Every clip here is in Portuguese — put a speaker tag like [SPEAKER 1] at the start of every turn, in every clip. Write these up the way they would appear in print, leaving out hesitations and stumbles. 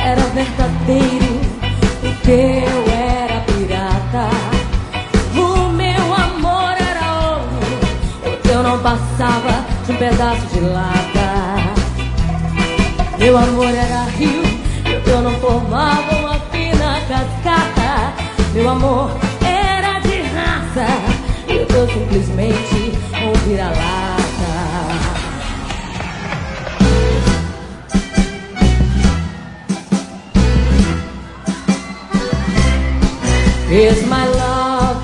[SPEAKER 1] era verdadeiro, o teu era pirata. O meu amor era ouro, o teu não passava de um pedaço de lata. Meu amor era rio, e o teu não formava uma fina cascata. Meu amor era de raça, e o teu simplesmente um vira-lata. Here's my love,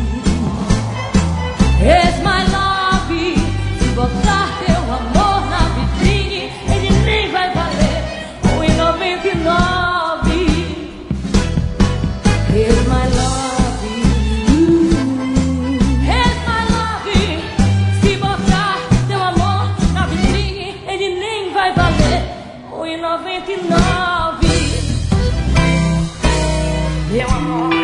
[SPEAKER 1] here's my love. Se botar teu amor na vitrine, ele nem vai valer R$1,99. Here's my love, here's my love. Se botar teu amor na vitrine, ele nem vai valer R$1,99. Meu amor.